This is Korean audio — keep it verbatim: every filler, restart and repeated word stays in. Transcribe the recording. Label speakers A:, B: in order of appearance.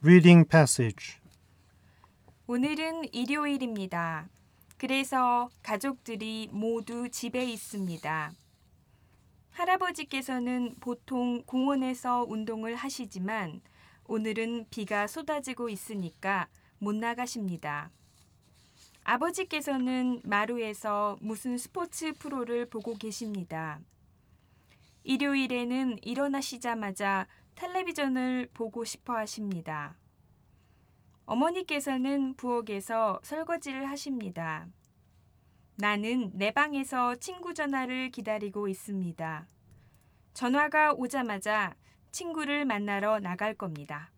A: Reading passage.
B: 오늘은 일요일입니다. 그래서 가족들이 모두 집에 있습니다. 할아버지께서는 보통 공원에서 운동을 하시지만 오늘은 비가 쏟아지고 있으니까 못 나가십니다. 아버지께서는 마루에서 무슨 스포츠 프로를 보고 계십니다. 일요일에는 일어나시자마자 텔레비전을 보고 싶어 하십니다. 어머니께서는 부엌에서 설거지를 하십니다. 나는 내 방에서 친구 전화를 기다리고 있습니다. 전화가 오자마자 친구를 만나러 나갈 겁니다.